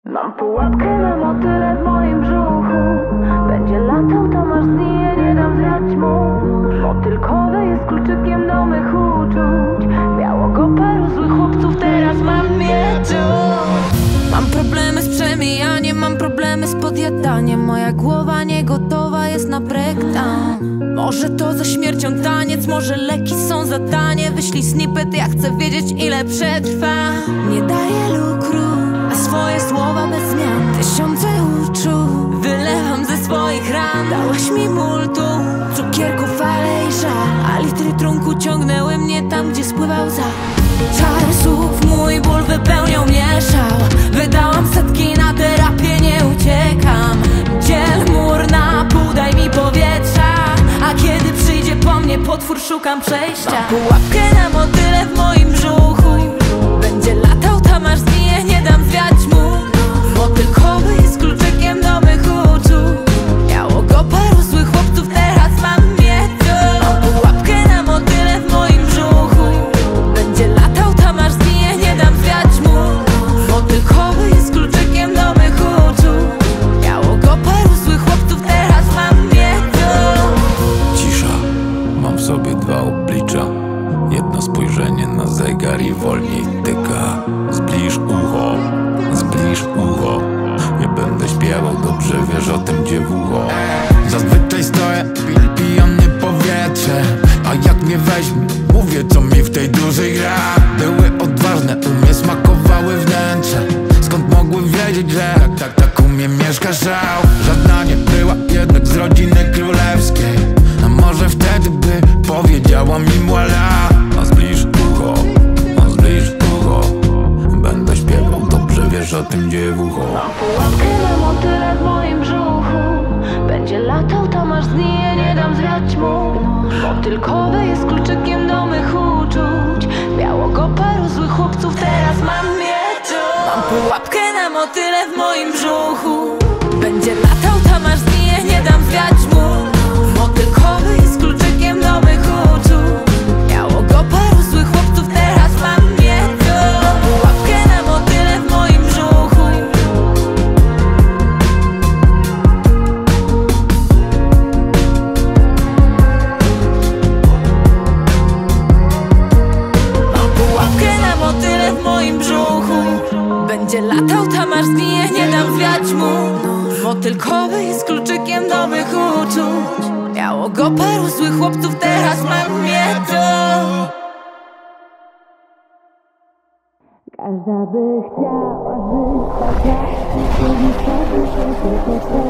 Mam pułapkę na motyle w moim brzuchu. Będzie latał, to masz dni, ja nie dam zwiać mu. Motylkowe jest kluczykiem do mych uczuć. Miało go paru złych chłopców, teraz mam mnie tu. Mam problemy z przemijaniem, mam problemy z podjadaniem. Moja głowa nie gotowa jest na breakdown. Może to ze śmiercią taniec, może leki są za tanie. Wyślij snippet, ja chcę wiedzieć, ile przetrwa. Nie daję lukru, a swoje słowa bez zmian. Tysiące uczuć wylewam ze swoich ran. Dałaś mi multu, cukierku, fale i żal, a litry trunku ciągnęły mnie tam, gdzie spływał za. Czar słów, mój ból wypełniał mnie szał. Wydałam setki na terapię, nie uciekam. Dziel mur na pół, daj mi powietrza. A kiedy przyjdzie po mnie potwór, szukam przejścia. Mam pułapkę na motyle w moim brzuchu. Będzie latał, tam aż zginie, nie dam zwiać mu. Motylkowy jest kluczykiem do mych uczuć. Miało go paru złych chłopców, teraz mam mnie tu. Mam pułapkę na motyle w moim brzuchu. Będzie latał, tam aż zginie, nie dam zwiać mu. Motylkowy jest kluczykiem do mych uczuć. Miało go paru złych chłopców, teraz mam mnie tu. Cisza, mam w sobie dwa oblicza. Jedno spojrzenie na zegar i wolniej tyka. Zbliż ucho, zbliż ucho. Nie będę śpiewał, dobrze wiesz o tym, dziewucho. Zazwyczaj stoję, pijany powietrze. A jak mnie weźmie, mówię co mi w tej dużej gra. Były odważne, u mnie smakowały wnętrze. Skąd mogły wiedzieć, że tak u mnie mieszka szał. Żadna nie była jednak z rodziny królewskiej. A może wtedy by powiedziała mi voila. A zbliż ucho, a zbliż ucho. Będę śpiewał, dobrze wiesz o tym, dziewucho. Mam pułapkę na motyle w moim brzuchu. Będzie latał, tam aż zginie, nie dam zwiać mu. Motylkowe jest kluczykiem do mych uczuć. Miało go paru złych chłopców, teraz mam mnie tu. Mam pułapkę na motyle w moim brzuchu. Będzie latał, tam aż zginie, nie dam zwiać mu. Motylkowy jest kluczykiem do mych uczuć. Miało go paru złych chłopców, teraz mam mnie tu. Mam pułapkę na motyle w moim brzuchu. Mam pułapkę na motyle w moim brzuchu. Będzie latał, tam aż zginie, nie dam zwiać mu. Motylkowy jest kluczykiem do mych uczuć. Miało go paru złych chłopców, teraz mam mnie tu. Każda by chciała żyć tak jak ty,